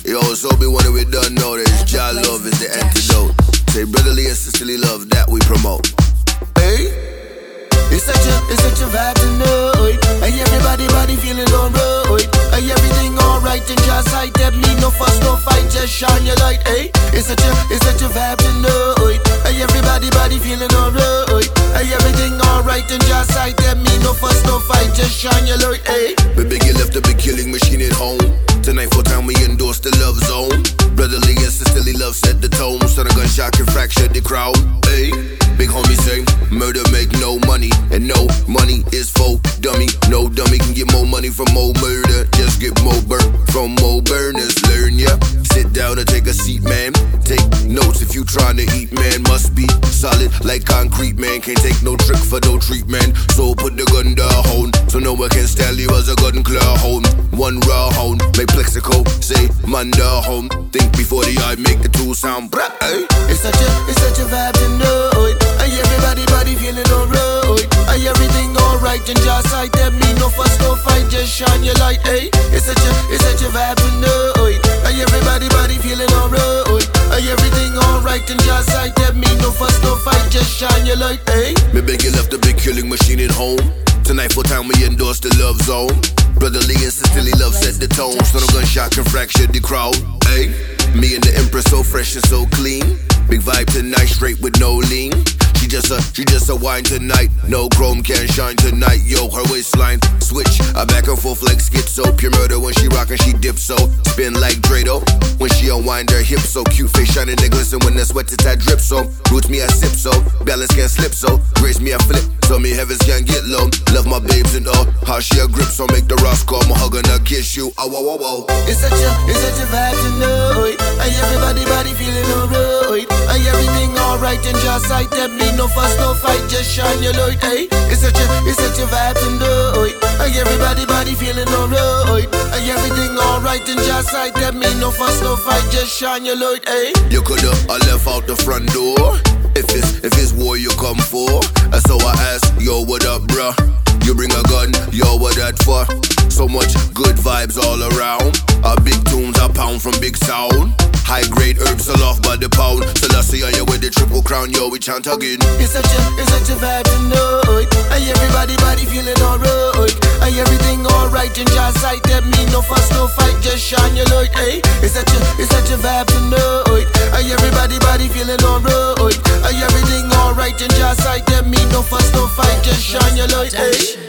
Yo, so be one we done know that Jah love is the antidote. Say brotherly and sisterly love that we promote. Hey, it's such a vibe tonight. And everybody body feeling alright. And everything alright in Jah sight. That mean no fuss, no fight, just shine your light. Hey, it's such a vibe tonight. And everybody body feeling alright. And everything alright in Jah sight. That mean no fuss, no fight, just shine your light. Hey, we biggie left a big killing machine at home. Tonight full time we endorse the love zone. Brotherly and sisterly love set the tone. Son of gunshot can fracture the crowd. Hey, big homie say murder make no money, and no money is for dummy. No dummy can get more money from more murder. Just get more burn from more burners. Learn ya. Sit down and take a seat, man. Take notes if you trying to eat, man. Must be solid like concrete, man. Can't take no trick for no treatment. So put the gun down, so no one can style you as a gun claw home. One raw hound, make Plexico say man down. Think before the eye make the tool sound. Hey. It's such a vibe tonight. And everybody body feeling alright. And everything alright in Jah sight. That mean no fuss, no fight, just shine your light. Hey, it's such a vibe tonight. And everybody body feeling alright. And everything alright in Jah sight. That mean no fuss, no fight, just shine your light. Hey, me biggie left a big killing machine at home. Tonight full time we endorse the love zone. Brotherly and sisterly love set the tone. So no gunshot can fracture the crowd. Hey, me and the Empress so fresh and so clean. Big vibe tonight, straight with no lean. She just a wine tonight. No chrome can shine tonight. Yo, her waistline switch, I back and forth like schizo. Pure murder when she rockin', she dip so. Spin like Drado when she unwind her hips so. Cute face shining, they glisten when the sweat to tight drip so. Roots me I sip so, balance can't slip so. Grace me I flip, so me heavens can't get low. Love my babes and all, how she a grip so. Make the rocks call, my hug and I kiss you. Oh, oh, oh, oh. It's such a vibe tonight. And everybody body feeling alright. And everything alright in Jah sight. That mean no fuss, no fight, just shine your light. Hey, it's such a vibe tonight. And everybody body feeling alright. And everything alright in Jah sight. That mean no fuss, no fight, just shine your light. Hey, you coulda left out the front door. If it's war you come for. So I ask, yo, what up, bruh? You bring a gun, yo, what that for? So much good vibes all around. Our big tunes are pound from big sound. High grade herbs all off by the pound. So let's see how you with the triple crown, yo, we chant again. It's such a vibe tonight. And everybody body feeling alright. And everything alright in Jah sight. That mean no fuss, no fight, just shine your light. Hey, it's such a vibe tonight. And everybody body feeling alright. And everything alright in Jah sight. That mean no fuss, no fight, just shine your light. Hey.